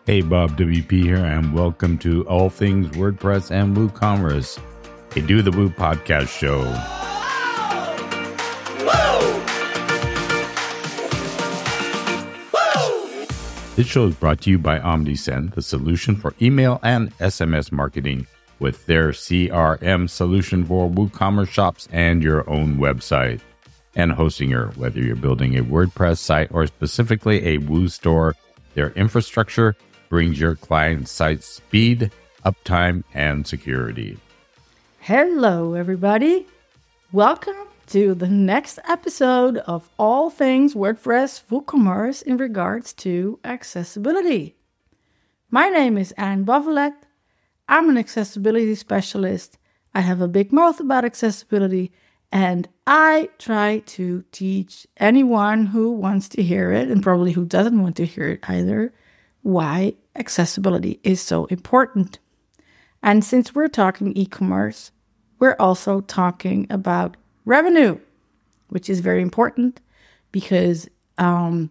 Hey, Bob WP here, and welcome to All Things WordPress and WooCommerce, a Do the Woo podcast show. This show is brought to you by OmniSend, the solution for email and SMS marketing, with their CRM solution for WooCommerce shops and your own website. And Hostinger, whether you're building a WordPress site or specifically a Woo store, their infrastructure brings your client site speed, uptime, and security. Hello, everybody. Welcome to the next episode of All Things WordPress WooCommerce in regards to accessibility. My name is Anne Bovelet. I'm an accessibility specialist. I have a big mouth about accessibility, and I try to teach anyone who wants to hear it, and probably who doesn't want to hear it either, why accessibility is so important. And since we're talking e-commerce, we're also talking about revenue, which is very important because, to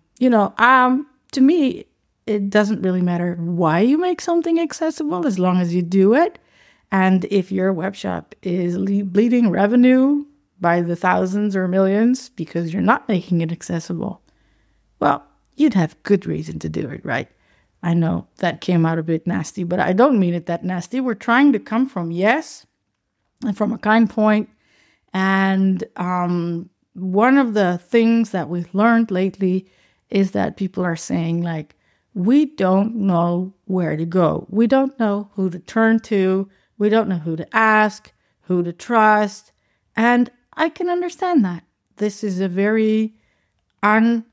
me, it doesn't really matter why you make something accessible as long as you do it. And if your web shop is bleeding revenue by the thousands or millions because you're not making it accessible, well, you'd have good reason to do it, right? I know that came out a bit nasty, but I don't mean it that nasty. We're trying to come from yes and from a kind point. And one of the things that we've learned lately is that people are saying, like, we don't know where to go. We don't know who to turn to. We don't know who to ask, who to trust. And I can understand that. This is a very an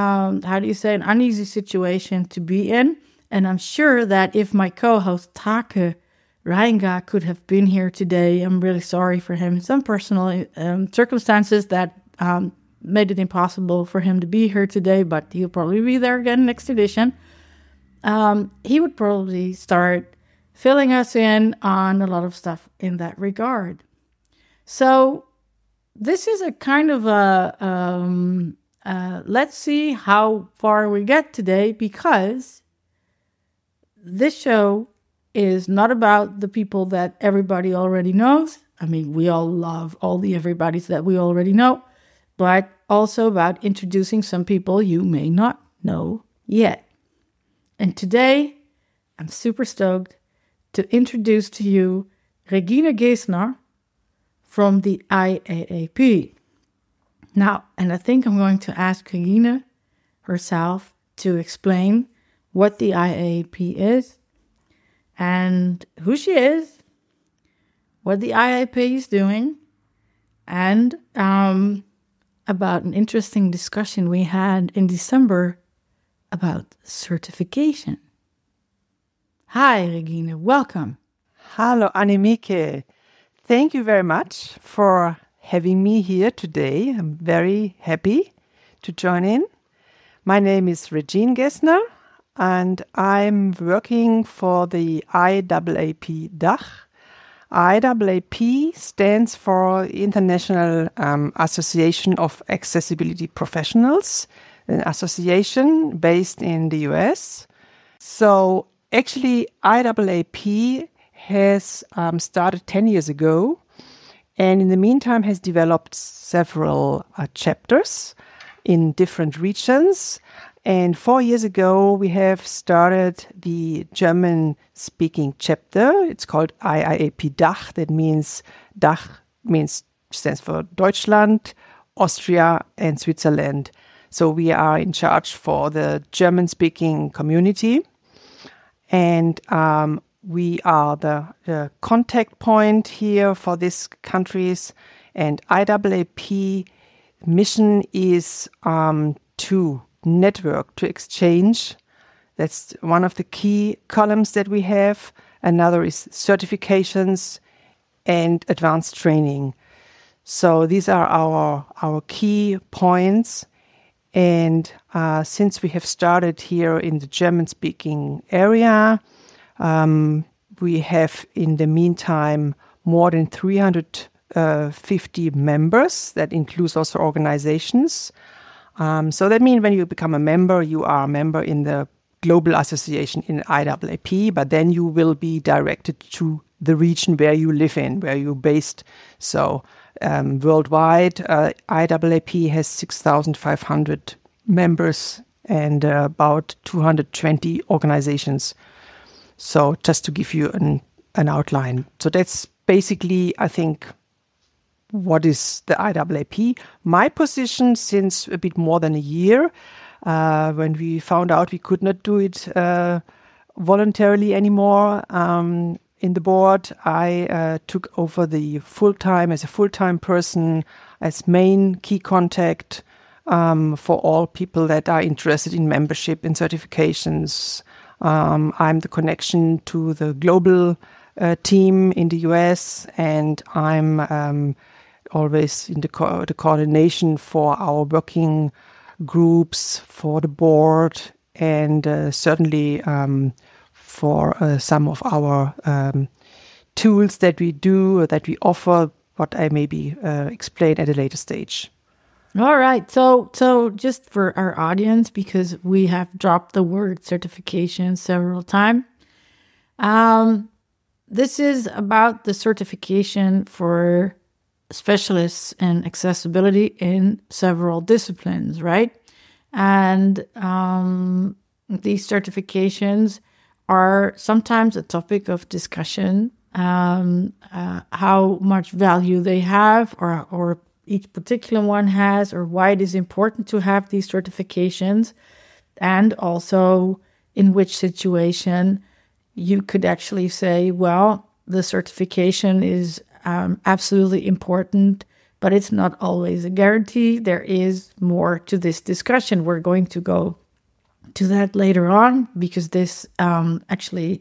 uneasy situation to be in. And I'm sure that if my co-host Take Reinga could have been here today, I'm really sorry for him. Some personal circumstances that made it impossible for him to be here today, but he'll probably be there again next edition. He would probably start filling us in on a lot of stuff in that regard. So this is a kind of let's see how far we get today, because this show is not about the people that everybody already knows. I mean, we all love all the everybody's that we already know, but also about introducing some people you may not know yet. And today, I'm super stoked to introduce to you Regine Geesner from the IAAP. Now, and I think I'm going to ask Regine herself to explain what the IAAP is and who she is, what the IAAP is doing, and about an interesting discussion we had in December about certification. Hi, Regine, welcome. Hello, Annemieke. Thank you very much for having me here today. I'm very happy to join in. My name is Regine Geesner, and I'm working for the IAAP DACH. IAAP stands for International Association of Accessibility Professionals, an association based in the US. So actually, IAAP has started 10 years ago, and in the meantime has developed several chapters in different regions. And 4 years ago, we have started the German-speaking chapter. It's called IAAP DACH. That means DACH stands for Deutschland, Austria, and Switzerland. So we are in charge for the German-speaking community. And we are the contact point here for these countries. And IAAP mission is to network, to exchange. That's one of the key columns that we have. Another is certifications and advanced training. So these are our key points. And since we have started here in the German-speaking area, we have in the meantime more than 350 members. That includes also organizations. So that means when you become a member, you are a member in the global association in IAAP, but then you will be directed to the region where you live in, where you're based. So worldwide, IAAP has 6,500 members and about 220 organizations. So just to give you an outline. So that's basically, I think, what is the IAAP. My position since a bit more than a year, when we found out we could not do it voluntarily anymore in the board, I took over the as a full-time person, as main key contact for all people that are interested in membership and certifications. I'm the connection to the global team in the US, and I'm always in the coordination for our working groups, for the board, and certainly for some of our tools that we do, or that we offer, what I maybe explain at a later stage. All right. So just for our audience, because we have dropped the word certification several times, this is about the certification for specialists in accessibility in several disciplines, right? And these certifications are sometimes a topic of discussion, how much value they have, or each particular one has, or why it is important to have these certifications, and also in which situation you could actually say, well, the certification is absolutely important, but it's not always a guarantee. There is more to this discussion. We're going to go to that later on, because this actually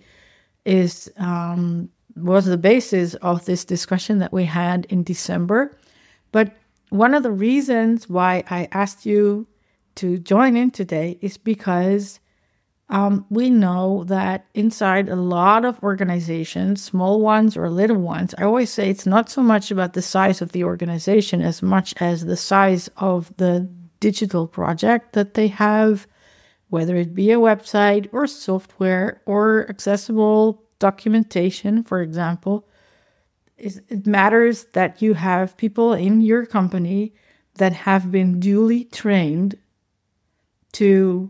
was the basis of this discussion that we had in December. But one of the reasons why I asked you to join in today is because we know that inside a lot of organizations, small ones or little ones, I always say it's not so much about the size of the organization as much as the size of the digital project that they have, whether it be a website or software or accessible documentation, for example. It matters that you have people in your company that have been duly trained to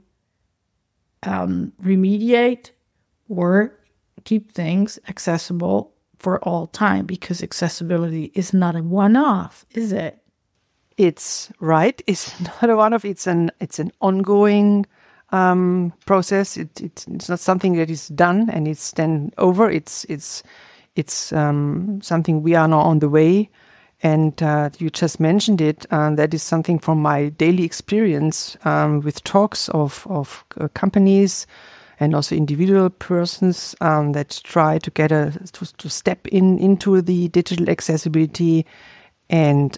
remediate or keep things accessible for all time, because accessibility is not a one-off, is it? It's right. It's not a one-off. It's an ongoing process. It's not something that is done and it's then over. It's something we are now on the way. And you just mentioned it. That is something from my daily experience with talks of companies and also individual persons that try to get to step into the digital accessibility, and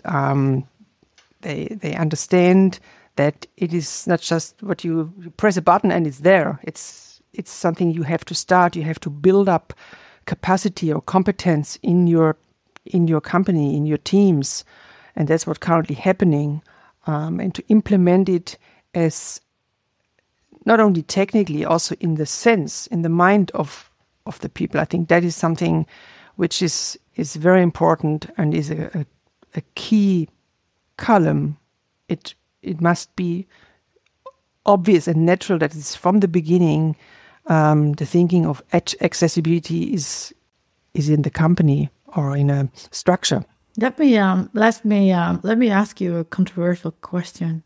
they understand that it is not just what you press a button and it's there. It's something you have to start. You have to build up capacity or competence in your company, in your teams, and that's what's currently happening. And to implement it as not only technically, also in the sense, in the mind of the people. I think that is something which is very important and is a key column. It must be obvious and natural that it's from the beginning. The thinking of accessibility is in the company or in a structure. Let me ask you a controversial question.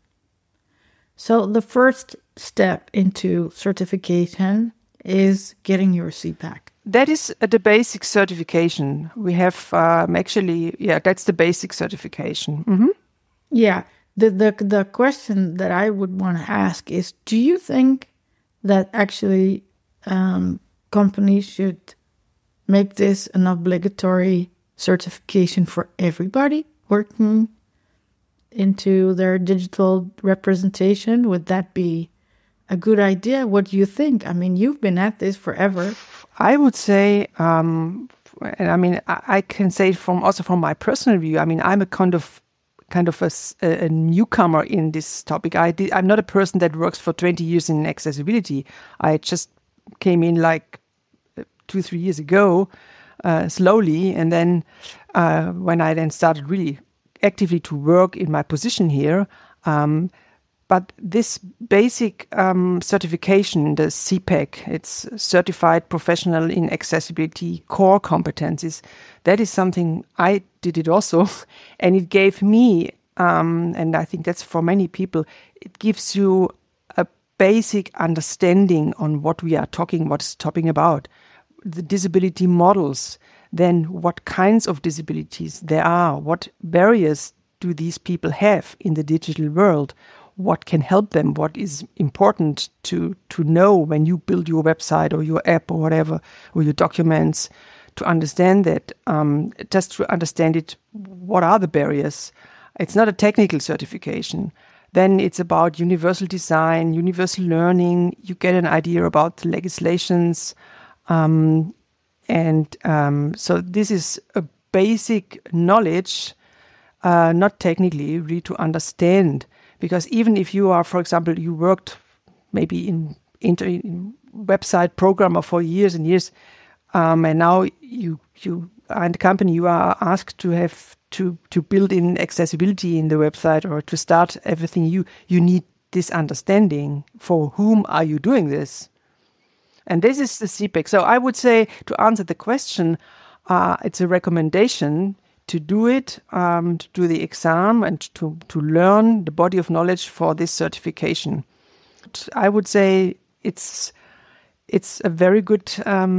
So the first step into certification is getting your CPAC. That is the basic certification. We have that's the basic certification. Mm-hmm. Yeah. The question that I would want to ask is, do you think that actually companies should make this an obligatory certification for everybody working into their digital representation? Would that be a good idea? What do you think? I mean, you've been at this forever. I would say, and I mean, I can say from my personal view, I mean, I'm a kind of kind of a newcomer in this topic. I'm not a person that works for 20 years in accessibility. I just came in like 2-3 years ago, slowly. And then when I then started really actively to work in my position here, but this basic certification, the CPAC, it's Certified Professional in Accessibility Core Competencies, that is something I did it also. And it gave me, and I think that's for many people, it gives you a basic understanding on what we are talking about, the disability models, then what kinds of disabilities there are, what barriers do these people have in the digital world, what can help them, what is important to know when you build your website or your app or whatever, or your documents, to understand that, just to understand it, what are the barriers? It's not a technical certification. Then it's about universal design, universal learning. You get an idea about the legislations. So this is a basic knowledge, not technically, really to understand. Because even if you are, for example, you worked maybe in website programmer for years and years, and now you are in the company, you are asked to have to build in accessibility in the website or to start everything. You need this understanding. For whom are you doing this? And this is the CPAC. So I would say, to answer the question, it's a recommendation to do it, to do the exam and to learn the body of knowledge for this certification. I would say it's a very good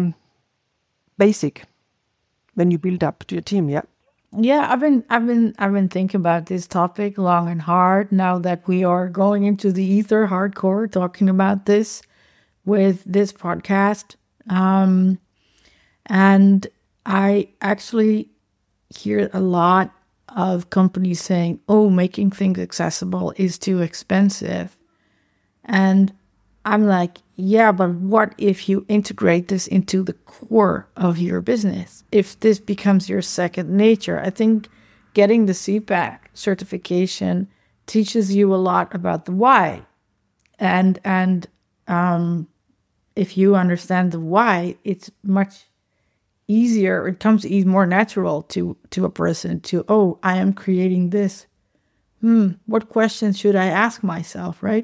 basic when you build up to your team. Yeah. Yeah, I've been thinking about this topic long and hard now that we are going into the ether hardcore talking about this with this podcast. And I actually hear a lot of companies saying, oh, making things accessible is too expensive. And I'm like, yeah, but what if you integrate this into the core of your business? If this becomes your second nature, I think getting the CPAC certification teaches you a lot about the why. And if you understand the why, it's much easier, it comes more natural to a person to, oh, I am creating this. What questions should I ask myself, right?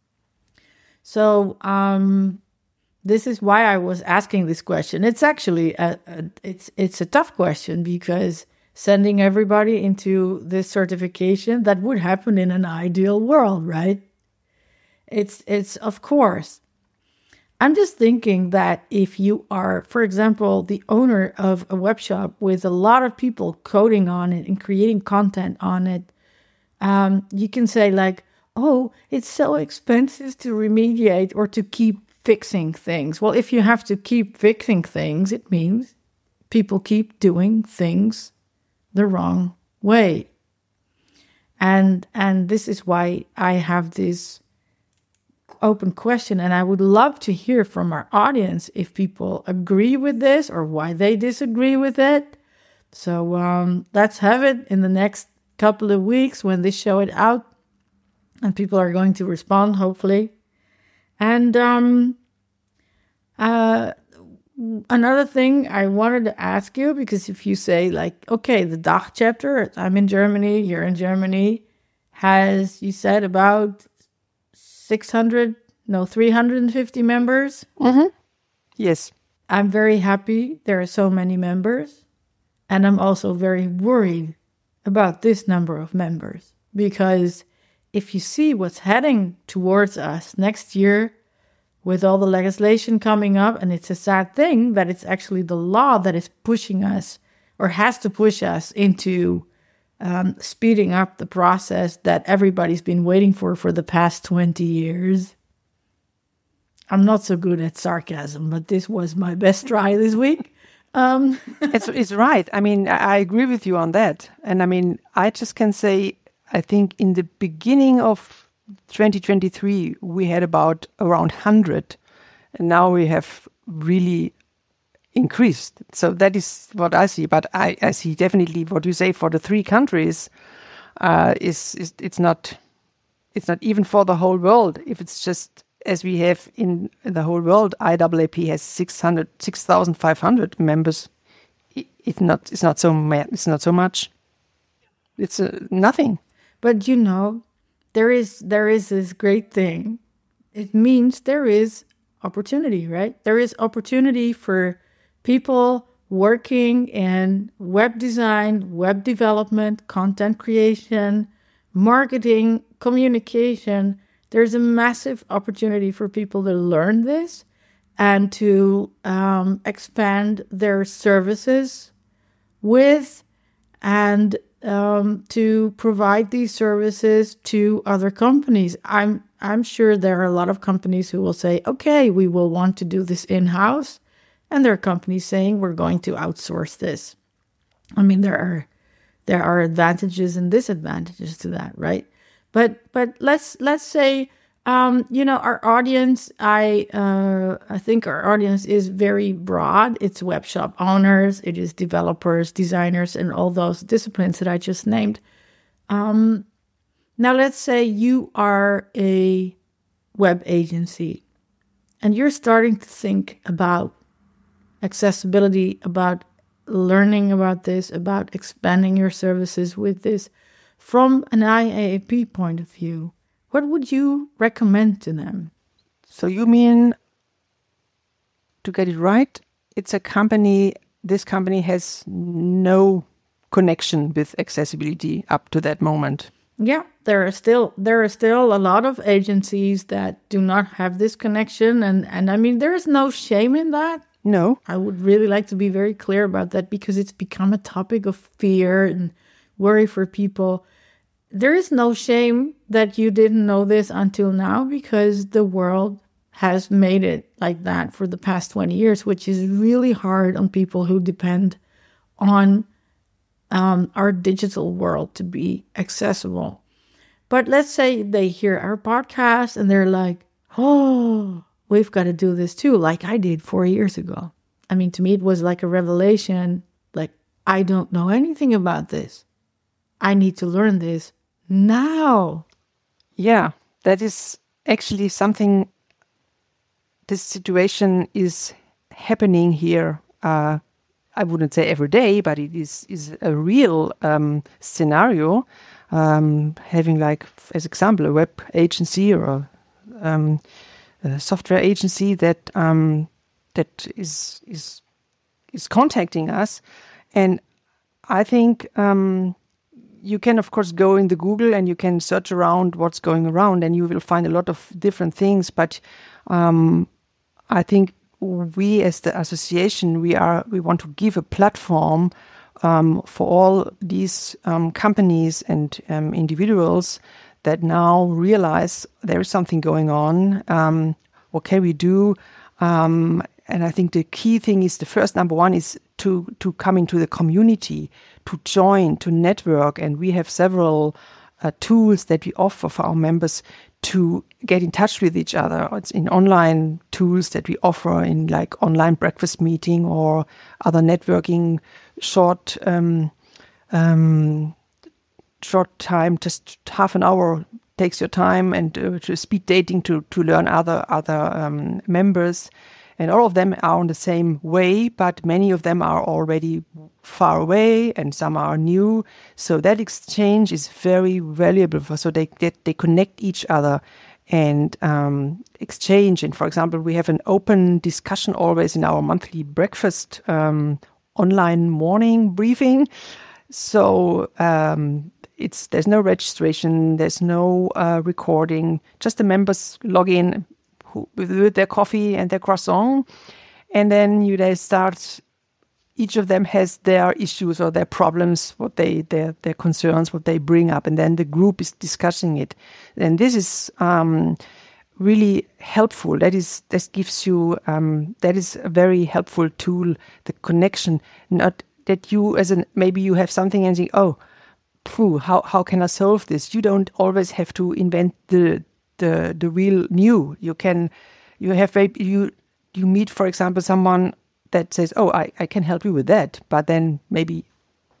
So this is why I was asking this question. It's actually it's a tough question, because sending everybody into this certification, that would happen in an ideal world, right? It's of course. I'm just thinking that if you are, for example, the owner of a web shop with a lot of people coding on it and creating content on it, you can say like, oh, it's so expensive to remediate or to keep fixing things. Well, if you have to keep fixing things, it means people keep doing things the wrong way. And this is why I have this open question, and I would love to hear from our audience if people agree with this or why they disagree with it. So let's have it in the next couple of weeks when they show it out, and people are going to respond, hopefully. And another thing I wanted to ask you, because if you say like, okay, the DACH chapter, I'm in Germany, you're in Germany, has, you said, about 350 members. Mm-hmm. Yes. I'm very happy there are so many members. And I'm also very worried about this number of members. Because if you see what's heading towards us next year with all the legislation coming up, and it's a sad thing that it's actually the law that is pushing us or has to push us into speeding up the process that everybody's been waiting for the past 20 years. I'm not so good at sarcasm, but this was my best try this week. It's right. I mean, I agree with you on that. And I mean, I just can say, I think in the beginning of 2023, we had about around 100. And now we have really increased. So that is what I see. But I see definitely what you say for the 3 countries. it's not even for the whole world. If it's just as we have in the whole world, IAAP has 6,500 members. It's not so much. It's nothing. But there is this great thing. It means there is opportunity, right? There is opportunity for people working in web design, web development, content creation, marketing, communication. There's a massive opportunity for people to learn this and to expand their services with and to provide these services to other companies. I'm sure there are a lot of companies who will say, okay, we will want to do this in-house. And there are companies saying we're going to outsource this. I mean, there are advantages and disadvantages to that, right? But let's say, our audience, I think our audience is very broad. It's web shop owners, it is developers, designers, and all those disciplines that I just named. Now, let's say you are a web agency and you're starting to think about accessibility, about learning about this, about expanding your services with this from an IAAP point of view. What would you recommend to them? So you mean, to get it right, it's a company, this company has no connection with accessibility up to that moment. Yeah, there are still a lot of agencies that do not have this connection. And I mean, there is no shame in that. No. I would really like to be very clear about that because it's become a topic of fear and worry for people. There is no shame that you didn't know this until now because the world has made it like that for the past 20 years, which is really hard on people who depend on our digital world to be accessible. But let's say they hear our podcast and they're like, oh, we've got to do this too, like I did 4 years ago. I mean, to me, it was like a revelation. Like, I don't know anything about this. I need to learn this now. Yeah, that is actually something, this situation is happening here. I wouldn't say every day, but it is a real scenario. Having, like, as example, a web agency or a software agency that is contacting us, and I think you can, of course, go in the Google and you can search around what's going around, and you will find a lot of different things. But I think we, as the association, we want to give a platform for all these companies and individuals that now realize there is something going on. What can we do? And I think the key thing is, the first number one is to come into the community, to join, to network. And we have several tools that we offer for our members to get in touch with each other. It's in online tools that we offer in, like, online breakfast meeting or other networking, short time, just half an hour takes your time, and to speed dating to learn other members. And all of them are on the same way, but many of them are already far away and some are new. So that exchange is very valuable. So they connect each other and exchange. And for example, we have an open discussion always in our monthly breakfast online morning briefing. So there's no registration, there's no recording, just the members log in with their coffee and their croissant, and then they start. Each of them has their issues or their problems, their concerns, what they bring up, and then the group is discussing it. And this is really helpful. That gives you that is a very helpful tool. The connection, not that you maybe you have something and think, oh, how can I solve this? You don't always have to invent the real new. You meet, for example, someone that says, oh, I can help you with that, but then maybe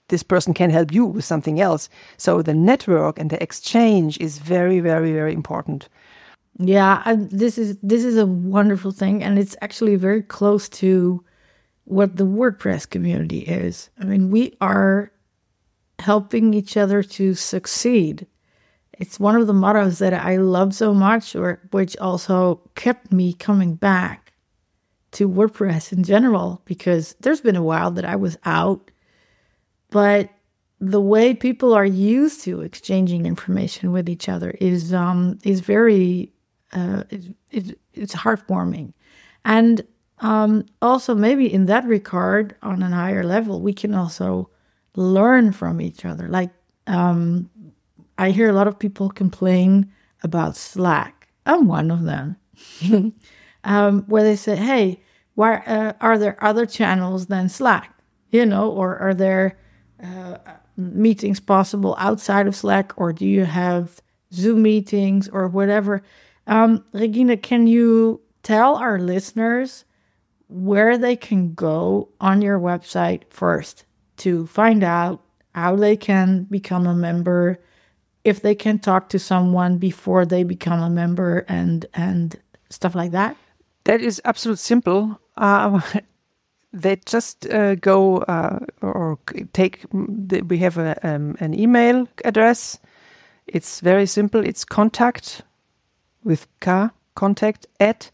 this person can help you with something else. So the network and the exchange is very, very, very important. Yeah, this is a wonderful thing, and it's actually very close to what the WordPress community is. I mean, we are helping each other to succeed. It's one of the mottos that I love so much, which also kept me coming back to WordPress in general, because there's been a while that I was out, but the way people are used to exchanging information with each other is very it's heartwarming. And also maybe in that regard, on a higher level, we can also learn from each other. Like I hear a lot of people complain about Slack. I'm one of them. Where they say, hey, why are there other channels than Slack? Or are there meetings possible outside of Slack, or do you have Zoom meetings or whatever? Regina, can you tell our listeners where they can go on your website first to find out how they can become a member, if they can talk to someone before they become a member, and stuff like that? That is absolutely simple. They just go or take. We have an email address. It's very simple. It's contact with K, contact at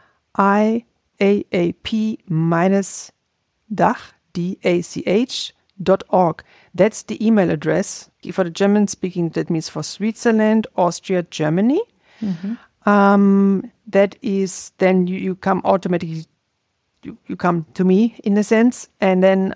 iAAP-DACH.org. That's the email address. For the German speaking, that means for Switzerland, Austria, Germany. Mm-hmm. That is, then you come automatically, you come to me in a sense, and then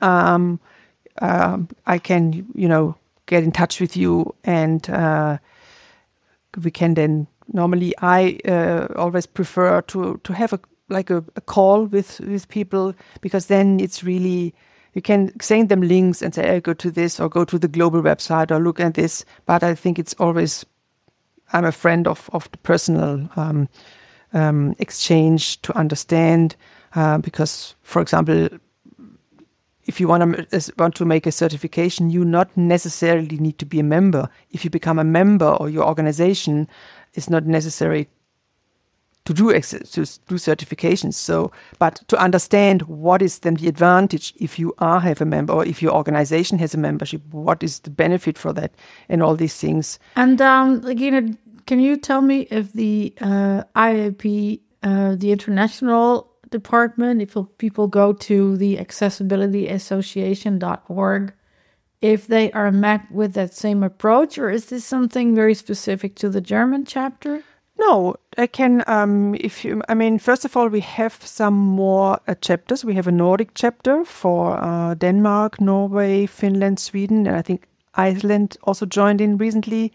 I can, get in touch with you, and we can then, normally I always prefer to have a call with people, because then it's really, you can send them links and say, go to this or go to the global website or look at this. But I think it's always, I'm a friend of the personal exchange to understand, because, for example, if you want to make a certification, you not necessarily need to be a member. If you become a member, or your organization is not necessary to do certifications. So, but to understand what is then the advantage if you have a member, or if your organization has a membership, what is the benefit for that, and all these things. And Regina, can you tell me if the IAP, the international department, if people go to the accessibilityassociation.org, if they are met with that same approach, or is this something very specific to the German chapter? No, I can, first of all, we have some more chapters. We have a Nordic chapter for Denmark, Norway, Finland, Sweden, and I think Iceland also joined in recently.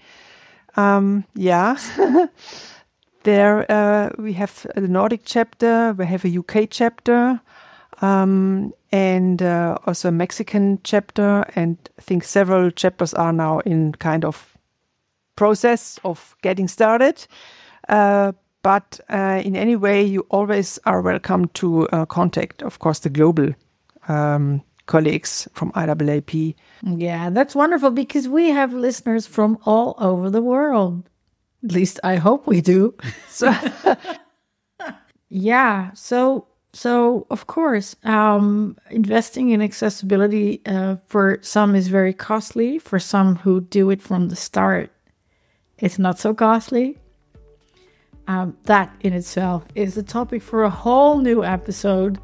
There we have the Nordic chapter, we have a UK chapter, and also a Mexican chapter, and I think several chapters are now in kind of process of getting started. But in any way, you always are welcome to contact, of course, the global colleagues from IAAP. Yeah, that's wonderful, because we have listeners from all over the world. At least I hope we do. Yeah, so of course, investing in accessibility for some is very costly. For some who do it from the start, it's not so costly. That in itself is a topic for a whole new episode.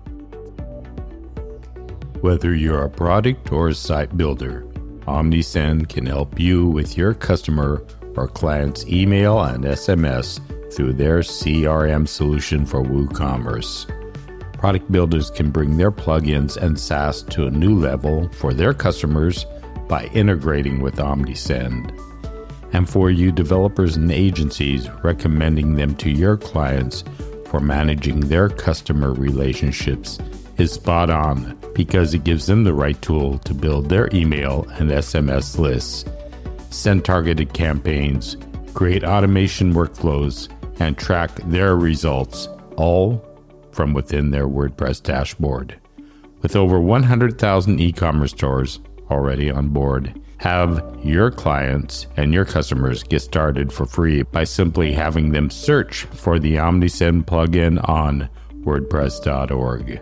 Whether you're a product or a site builder, OmniSend can help you with your customer or client's email and SMS through their CRM solution for WooCommerce. Product builders can bring their plugins and SaaS to a new level for their customers by integrating with OmniSend. And for you developers and agencies, recommending them to your clients for managing their customer relationships is spot on, because it gives them the right tool to build their email and SMS lists, send targeted campaigns, create automation workflows, and track their results, all from within their WordPress dashboard. With over 100,000 e-commerce stores, already on board. Have your clients and your customers get started for free by simply having them search for the OmniSend plugin on WordPress.org.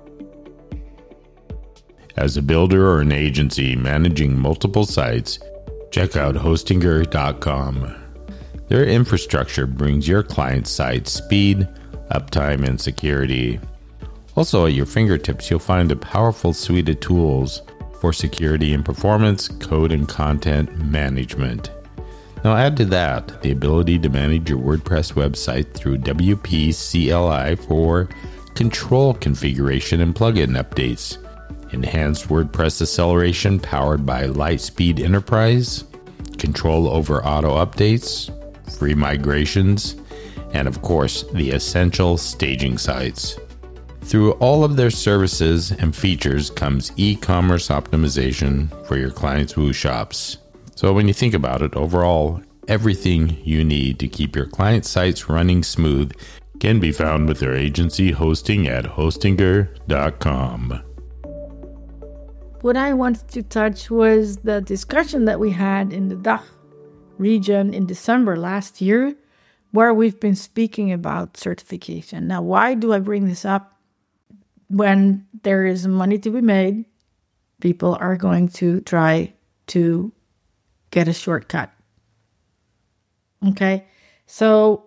As a builder or an agency managing multiple sites, check out Hostinger.com. Their infrastructure brings your client's site speed, uptime, and security. Also, at your fingertips, you'll find a powerful suite of tools for security and performance, code and content management. Now add to that the ability to manage your WordPress website through WP CLI for control configuration and plugin updates, enhanced WordPress acceleration powered by Lightspeed Enterprise, control over auto updates, free migrations, and of course the essential staging sites. Through all of their services and features comes e-commerce optimization for your clients' Woo shops. So when you think about it, overall, everything you need to keep your client sites running smooth can be found with their agency hosting at Hostinger.com. What I wanted to touch was the discussion that we had in the DACH region in December last year, where we've been speaking about certification. Now, why do I bring this up? When there is money to be made, people are going to try to get a shortcut. Okay, so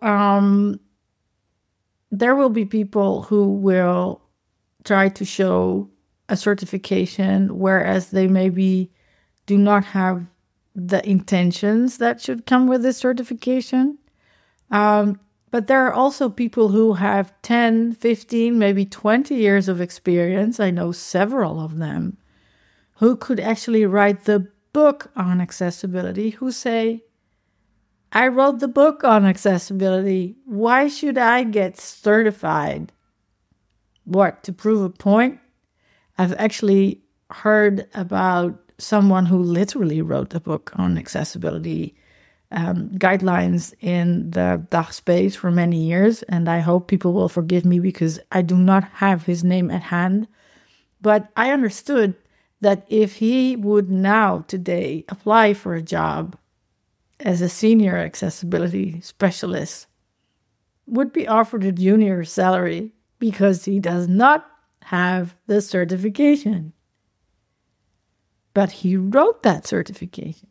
there will be people who will try to show a certification, whereas they maybe do not have the intentions that should come with this certification. But there are also people who have 10, 15, maybe 20 years of experience. I know several of them who could actually write the book on accessibility, who say, I wrote the book on accessibility. Why should I get certified? What, to prove a point? I've actually heard about someone who literally wrote a book on accessibility guidelines in the DACH space for many years, and I hope people will forgive me because I do not have his name at hand. But I understood that if he would now, today, apply for a job as a senior accessibility specialist, would be offered a junior salary because he does not have the certification. But he wrote that certification.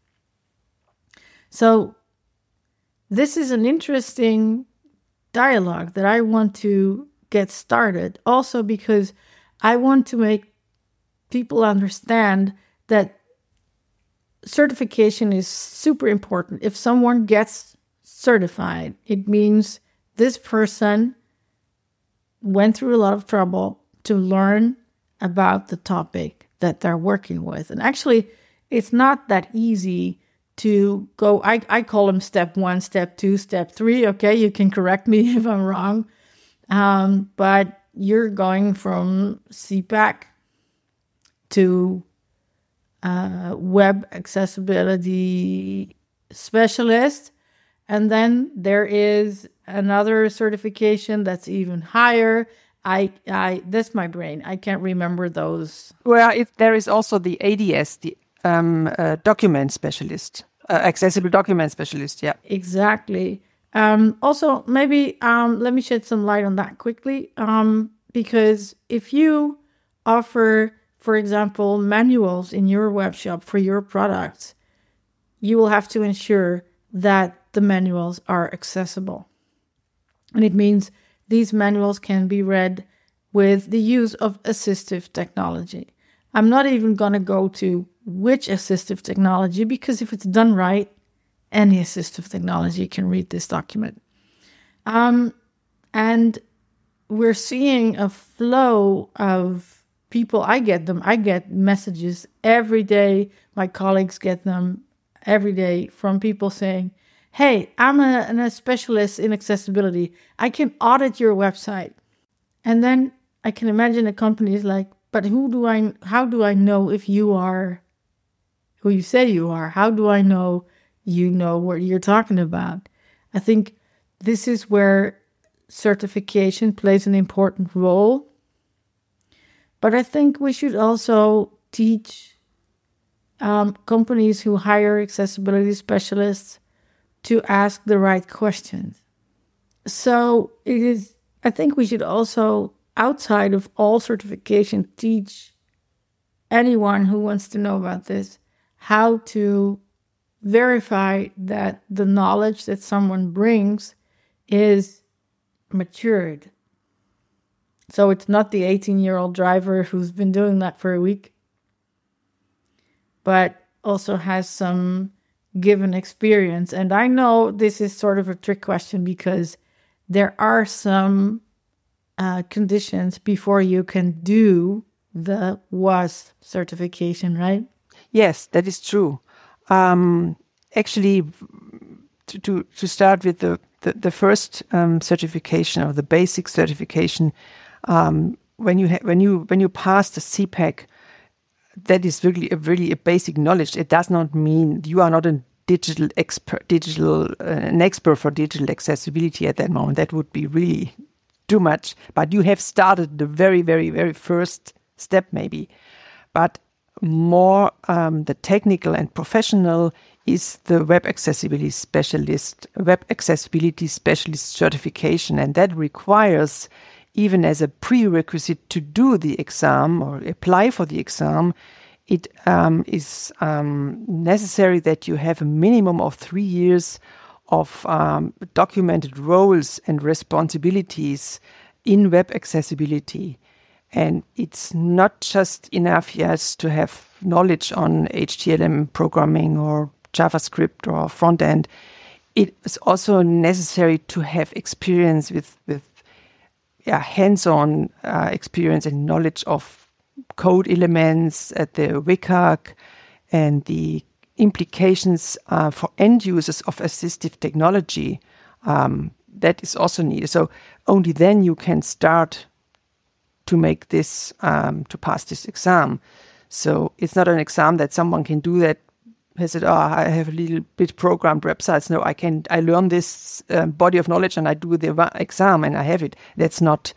So this is an interesting dialogue that I want to get started, also because I want to make people understand that certification is super important. If someone gets certified, it means this person went through a lot of trouble to learn about the topic that they're working with. And actually, it's not that easy to go, I call them step 1, step 2, step 3. Okay, you can correct me if I'm wrong. But you're going from CPAC to web accessibility specialist. And then there is another certification that's even higher. That's my brain. I can't remember those. Well, there is also the ADS, the document specialist, accessible document specialist. Yeah, exactly. Also, maybe let me shed some light on that quickly. Because if you offer, for example, manuals in your web shop for your products, you will have to ensure that the manuals are accessible. And it means these manuals can be read with the use of assistive technology. I'm not even going to go to which assistive technology, because if it's done right, any assistive technology can read this document. And we're seeing a flow of people. I get messages every day. My colleagues get them every day from people saying, hey, I'm a specialist in accessibility. I can audit your website. And then I can imagine a company is like, but how do I know if you are who you say you are? How do I know you know what you're talking about? I think this is where certification plays an important role. But I think we should also teach companies who hire accessibility specialists to ask the right questions. So I think we should also, outside of all certification, teach anyone who wants to know about this how to verify that the knowledge that someone brings is matured. So it's not the 18-year-old driver who's been doing that for a week, but also has some given experience. And I know this is sort of a trick question because there are some conditions before you can do the WAS certification, right? Yes, that is true. Actually, to start with the first certification, or the basic certification, when you pass the CPAC, that is really a basic knowledge. It does not mean you are not an expert for digital accessibility at that moment. That would be really too much. But you have started the very, very, very first step, maybe. But more the technical and professional is the web accessibility specialist certification, and that requires, even as a prerequisite to do the exam or apply for the exam, it is necessary that you have a minimum of 3 years of documented roles and responsibilities in web accessibility. And it's not just enough, yes, to have knowledge on HTML programming or JavaScript or front end. It is also necessary to have experience with hands-on experience and knowledge of code elements at the WCAG and the implications for end users of assistive technology. That is also needed. So only then you can start to make this, to pass this exam. So it's not an exam that someone can do that has said, I have a little bit programmed websites. No, I learn this body of knowledge and I do the exam and I have it. That's not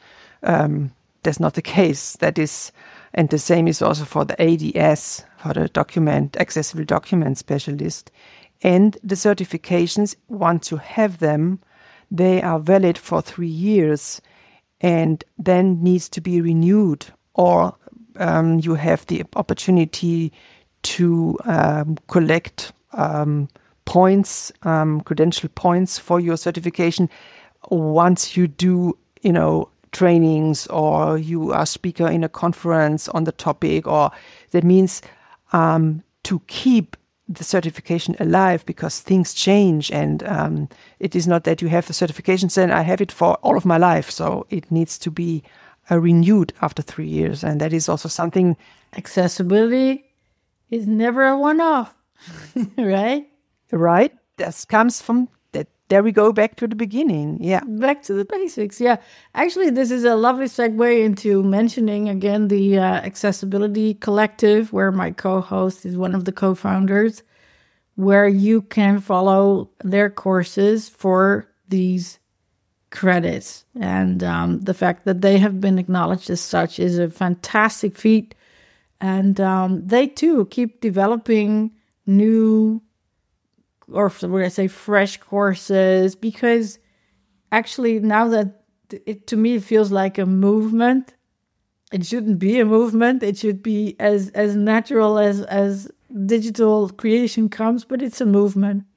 the case. That is, and the same is also for the ADS, for the accessible document specialist. And the certifications, once you have them, they are valid for 3 years and then needs to be renewed, or you have the opportunity to collect points, credential points for your certification once you do, trainings, or you are speaker in a conference on the topic, or that means to keep the certification alive, because things change, and it is not that you have the certification saying I have it for all of my life. So it needs to be renewed after 3 years, and that is also something. Accessibility is never a one-off, right? Right. That comes from that. There we go back to the beginning. Yeah. Back to the basics. Yeah. Actually, this is a lovely segue into mentioning again the Accessibility Collective, where my co-host is one of the co-founders, where you can follow their courses for these credits. And the fact that they have been acknowledged as such is a fantastic feat. And they too keep developing new, or would I say fresh courses, because actually now that to me it feels like a movement. It shouldn't be a movement. It should be as natural as digital creation comes, but it's a movement.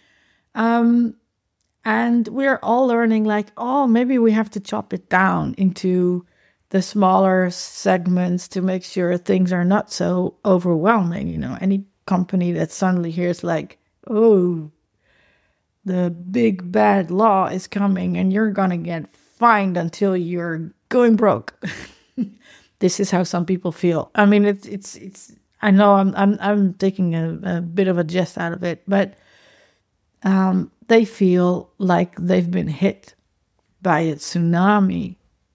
And we're all learning like, maybe we have to chop it down into the smaller segments to make sure things are not so overwhelming. Any company that suddenly hears like, the big bad law is coming and you're going to get fined until you're going broke. This is how some people feel. I mean, it's I know I'm taking a bit of a jest out of it, but they feel like they've been hit by a tsunami.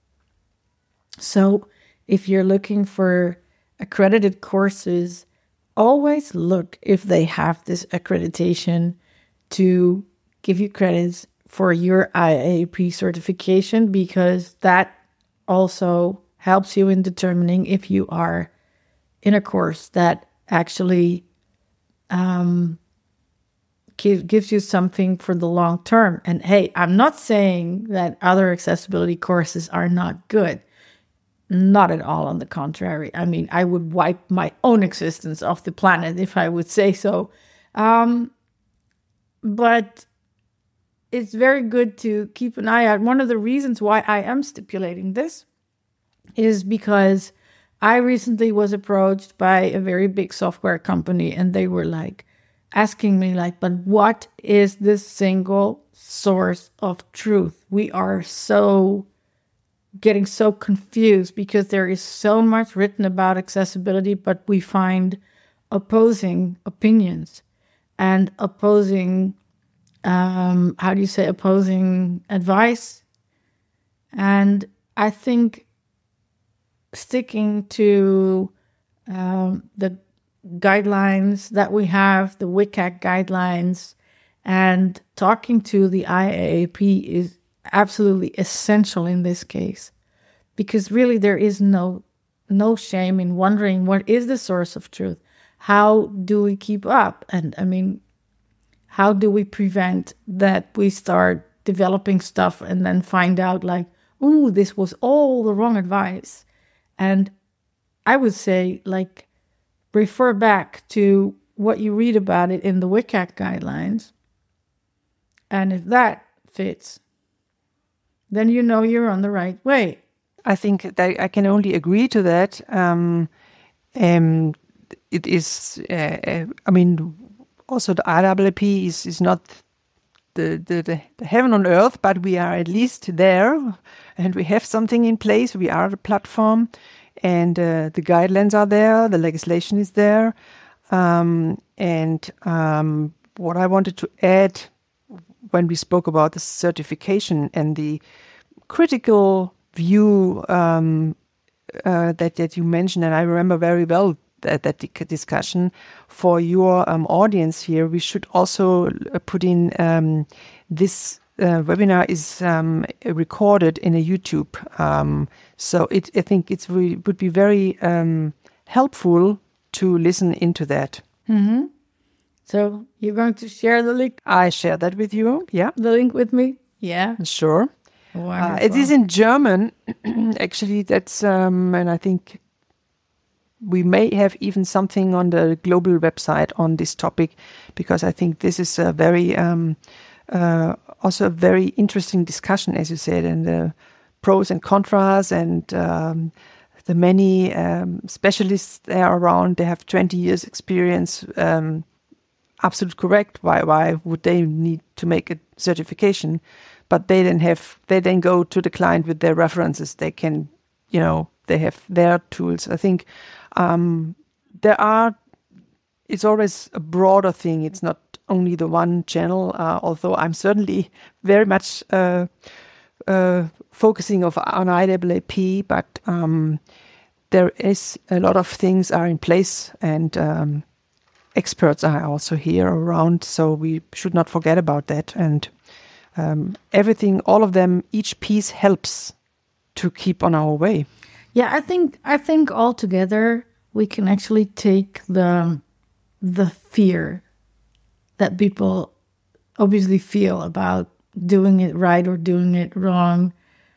So if you're looking for accredited courses, always look if they have this accreditation to give you credits for your IAP certification, because that also helps you in determining if you are in a course that actually gives you something for the long term. And hey, I'm not saying that other accessibility courses are not good. Not at all, on the contrary. I mean, I would wipe my own existence off the planet if I would say so. But it's very good to keep an eye out. One of the reasons why I am stipulating this is because I recently was approached by a very big software company, and they were like asking me like, but what is the single source of truth? We are getting so confused because there is so much written about accessibility, but we find opposing opinions and opposing opposing advice. And I think sticking to the guidelines that we have, the WCAG guidelines, and talking to the IAAP is absolutely essential in this case, because really there is no shame in wondering what is the source of truth. How do we keep up? And I mean, how do we prevent that we start developing stuff and then find out like, ooh, this was all the wrong advice? And I would say, like, refer back to what you read about it in the WCAG guidelines. And if that fits, then you know you're on the right way. I think that I can only agree to that. It is, I mean, also the IAAP is not the heaven on earth, but we are at least there, and we have something in place. We are the platform, and the guidelines are there, the legislation is there. What I wanted to add when we spoke about the certification and the critical view that you mentioned, and I remember very well that discussion for your audience here, we should also put in this webinar is recorded in a YouTube. So I think would be very helpful to listen into that. Mm-hmm. So you're going to share the link? I share that with you. Yeah. The link with me? Yeah. Sure. It is in German, actually. That's and I think we may have even something on the global website on this topic, because I think this is a very also a very interesting discussion, as you said, and the pros and contras, and the many specialists there around. They have 20 years experience. Absolutely correct. Why would they need to make a certification? But they then go to the client with their references. They can, they have their tools. I think it's always a broader thing. It's not only the one channel, although I'm certainly very much focusing on IAAP, but there is a lot of things are in place, and experts are also here around, so we should not forget about that. And everything, all of them, each piece helps to keep on our way. Yeah, I think altogether we can actually take the fear that people obviously feel about doing it right or doing it wrong.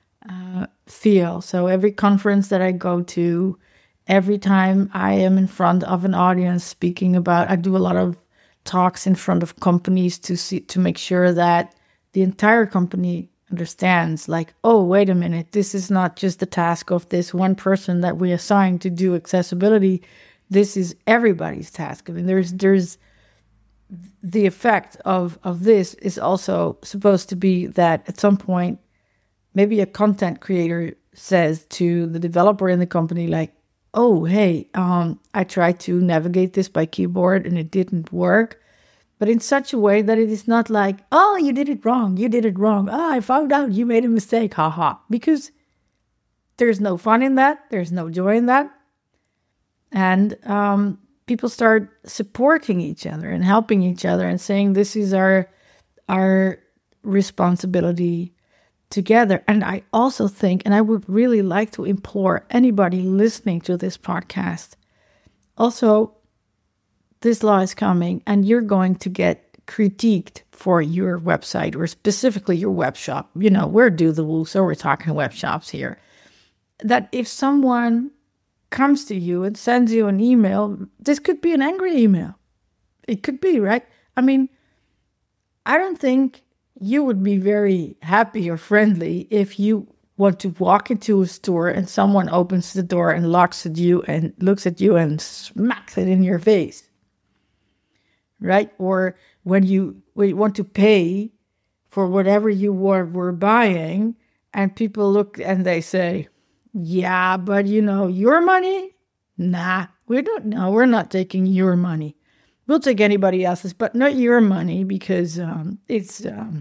So every conference that I go to, every time I am in front of an audience speaking about, I do a lot of talks in front of companies to make sure that the entire company understands, like, oh, wait a minute, this is not just the task of this one person that we assign to do accessibility. This is everybody's task. I mean, there's the effect of this is also supposed to be that at some point, maybe a content creator says to the developer in the company, like, oh, hey, I tried to navigate this by keyboard and it didn't work. But in such a way that it is not like, oh, you did it wrong. Oh, I found out you made a mistake. Haha. Because there's no fun in that. There's no joy in that. And people start supporting each other and helping each other and saying, this is our responsibility together. And I also think, and I would really like to implore anybody listening to this podcast, also, this law is coming and you're going to get critiqued for your website or specifically your web shop. We're Do the Woo, so we're talking web shops here. That if someone comes to you and sends you an email, this could be an angry email. It could be, right? I mean, I don't think you would be very happy or friendly if you want to walk into a store and someone opens the door and looks at you and smacks it in your face, right? Or when you want to pay for whatever you were buying and people look and they say, yeah, but your money? Nah, we're not taking your money. We'll take anybody else's, but not your money because it's,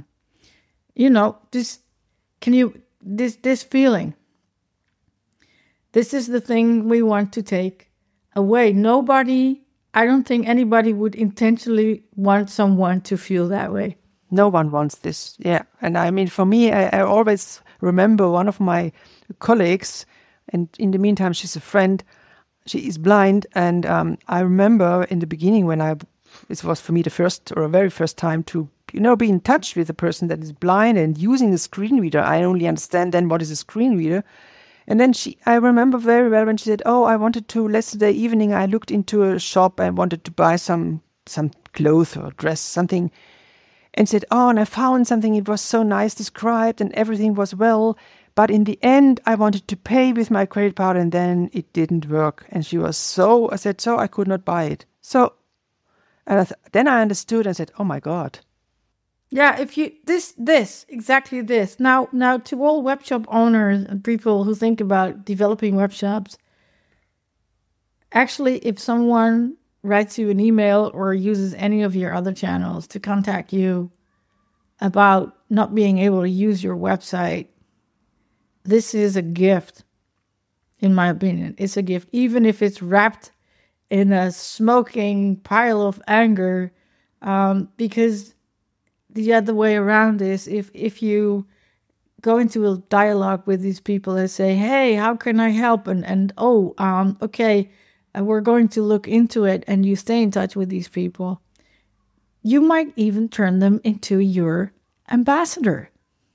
this feeling. This is the thing we want to take away. I don't think anybody would intentionally want someone to feel that way. No one wants this. Yeah. And I mean, for me, I always remember one of my colleagues, and in the meantime, she's a friend. She is blind. And I remember in the beginning when it was for me the very first time to, be in touch with a person that is blind and using a screen reader. I only understand then what is a screen reader. And then I remember very well when she said, yesterday evening, I looked into a shop and wanted to buy some clothes or dress, something. And said, and I found something, it was so nice described and everything was well. But in the end, I wanted to pay with my credit card and then it didn't work. And she was I said, I could not buy it. Then I understood and said, oh my God. Yeah, if you, exactly this. Now to all web shop owners and people who think about developing web shops, actually, if someone writes you an email or uses any of your other channels to contact you about not being able to use your website, this is a gift, in my opinion. It's a gift, even if it's wrapped in a smoking pile of anger, because the other way around is if you go into a dialogue with these people and say, hey, how can I help? Okay, we're going to look into it, and you stay in touch with these people, you might even turn them into your ambassador.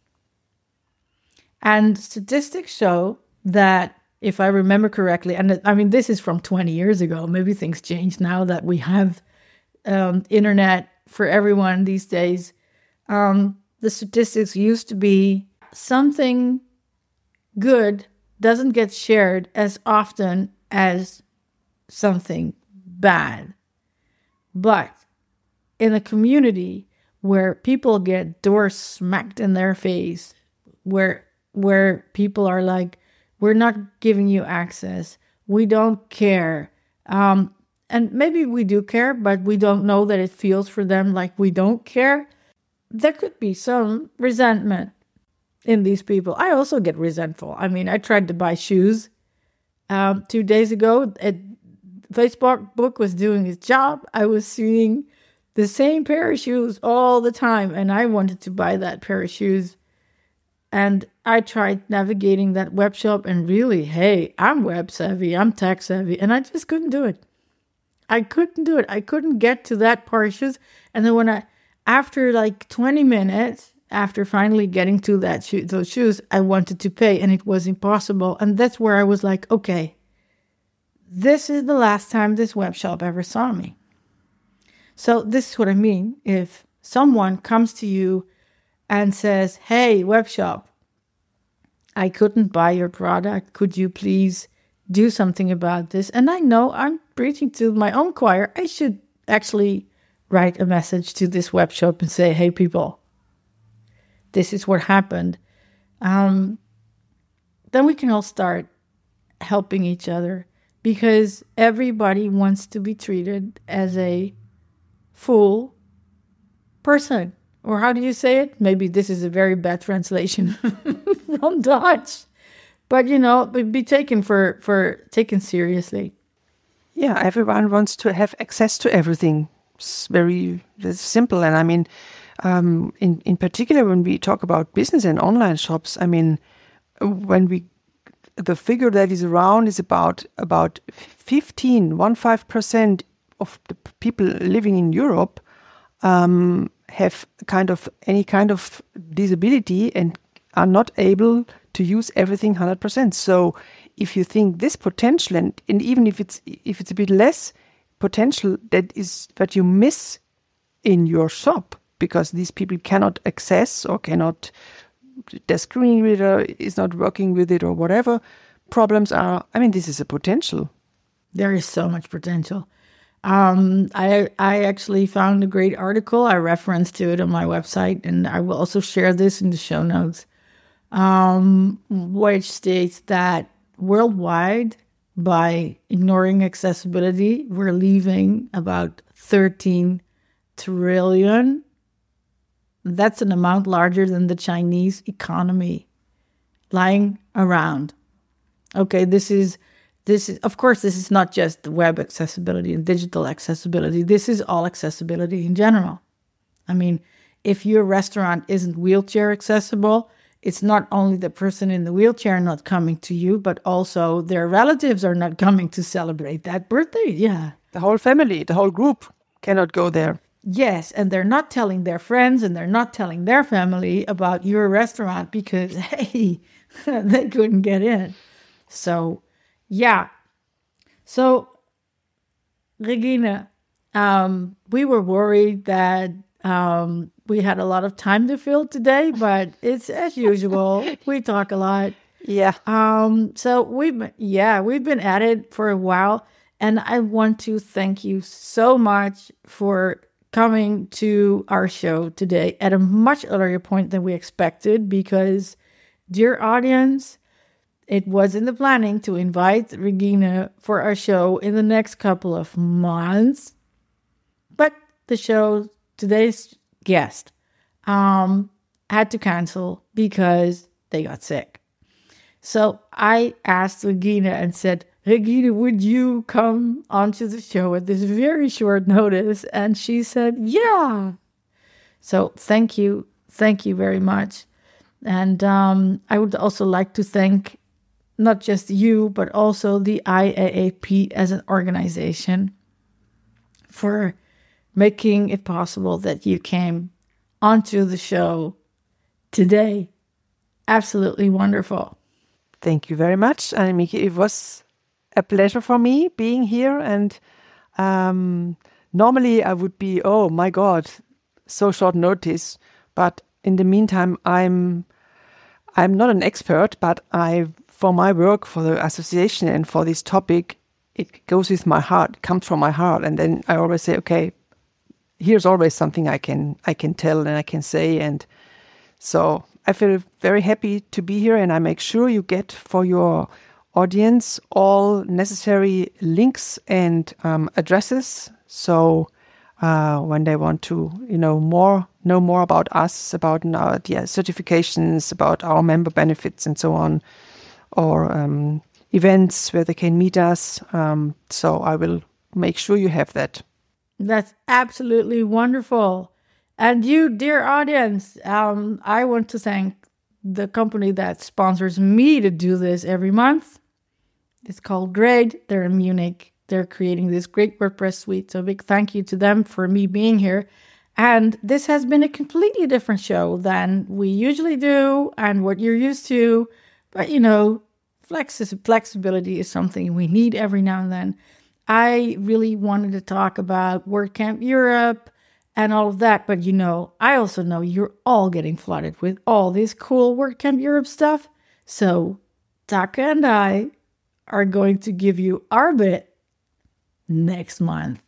And statistics show that, if I remember correctly, and I mean, this is from 20 years ago, maybe things changed now that we have internet for everyone these days. The statistics used to be something good doesn't get shared as often as something bad. But in a community where people get doors smacked in their face, where people are like, we're not giving you access, we don't care. And maybe we do care, but we don't know that it feels for them like we don't care. There could be some resentment in these people. I also get resentful. I mean, I tried to buy shoes 2 days ago. Facebook was doing its job. I was seeing the same pair of shoes all the time, and I wanted to buy that pair of shoes. And I tried navigating that web shop, and really, hey, I'm web savvy, I'm tech savvy, and I just couldn't do it. I couldn't do it. I couldn't get to that pair of shoes. And then after like 20 minutes, after finally getting to those shoes, I wanted to pay, and it was impossible. And that's where I was like, okay, this is the last time this web shop ever saw me. So this is what I mean. If someone comes to you and says, hey, web shop, I couldn't buy your product. Could you please do something about this? And I know I'm preaching to my own choir. I should actually write a message to this web shop and say, hey, people, this is what happened. Then we can all start helping each other, because everybody wants to be treated as a full person. Or how do you say it? Maybe this is a very bad translation from Dutch. But, be taken taken seriously. Yeah, everyone wants to have access to everything. It's very simple. And I mean, in particular, when we talk about business and online shops, I mean, the figure that is around is about 15% of the people living in Europe have any kind of disability and are not able to use everything 100%. So if you think this potential, and even if it's a bit less potential, that is what you miss in your shop, because these people cannot access or cannot, their screen reader is not working with it or whatever problems are. I mean, this is a potential. There is so much potential. I actually found a great article. I referenced to it on my website, and I will also share this in the show notes, which states that worldwide, by ignoring accessibility, we're leaving about 13 trillion. That's an amount larger than the Chinese economy lying around. Okay, this is, of course, this is not just the web accessibility and digital accessibility. This is all accessibility in general. I mean, if your restaurant isn't wheelchair accessible, it's not only the person in the wheelchair not coming to you, but also their relatives are not coming to celebrate that birthday. Yeah. The whole family, the whole group cannot go there. Yes, and they're not telling their friends and they're not telling their family about your restaurant because, hey, they couldn't get in. So, yeah. So, Regina, we were worried that we had a lot of time to fill today, but it's as usual. We talk a lot. Yeah. So we've been at it for a while, and I want to thank you so much for coming to our show today at a much earlier point than we expected, because, dear audience, it was in the planning to invite Regina for our show in the next couple of months, but today's guest had to cancel because they got sick. So I asked Regina and said, Regina, would you come onto the show at this very short notice? And she said, yeah. So thank you very much. And I would also like to thank not just you, but also the IAAP as an organization for making it possible that you came onto the show today. Absolutely wonderful. Thank you very much, Annemieke. It was a pleasure for me being here. And normally I would be, oh my God, so short notice. But in the meantime, I'm not an expert, but for my work, for the association and for this topic, it goes with my heart, it comes from my heart. And then I always say, okay, here's always something I can tell and I can say. And so I feel very happy to be here, and I make sure you get for your audience all necessary links and addresses. So when they want to know more about us, about our certifications, about our member benefits and so on, or events where they can meet us. So I will make sure you have that. That's absolutely wonderful. And you, dear audience, I want to thank the company that sponsors me to do this every month. It's called Grade. They're in Munich. They're creating this great WordPress suite. So a big thank you to them for me being here. And this has been a completely different show than we usually do and what you're used to. But, flexibility is something we need every now and then. I really wanted to talk about WordCamp Europe and all of that. But, I also know you're all getting flooded with all this cool WordCamp Europe stuff. So Taka and I are going to give you our bit next month.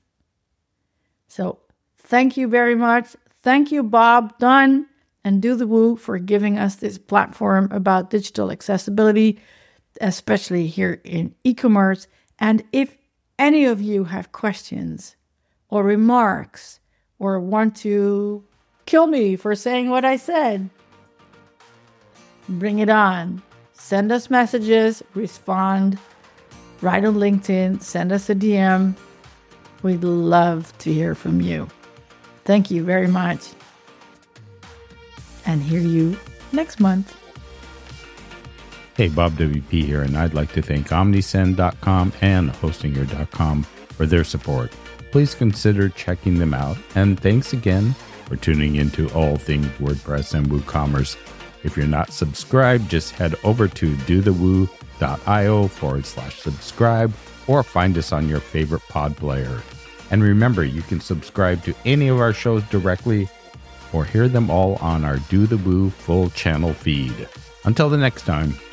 So thank you very much. Thank you, Bob Dunn and Do the Woo, for giving us this platform about digital accessibility, especially here in e-commerce. And if any of you have questions or remarks or want to kill me for saying what I said, bring it on. Send us messages, respond, write on LinkedIn, send us a DM. We'd love to hear from you. Thank you very much. And hear you next month. Hey, Bob WP here, and I'd like to thank OmniSend.com and Hostinger.com for their support. please consider checking them out. And thanks again for tuning into All Things WordPress and WooCommerce. If you're not subscribed, just head over to dothewoo.io/subscribe or find us on your favorite pod player. And remember, you can subscribe to any of our shows directly or hear them all on our Do the Woo full channel feed. Until the next time.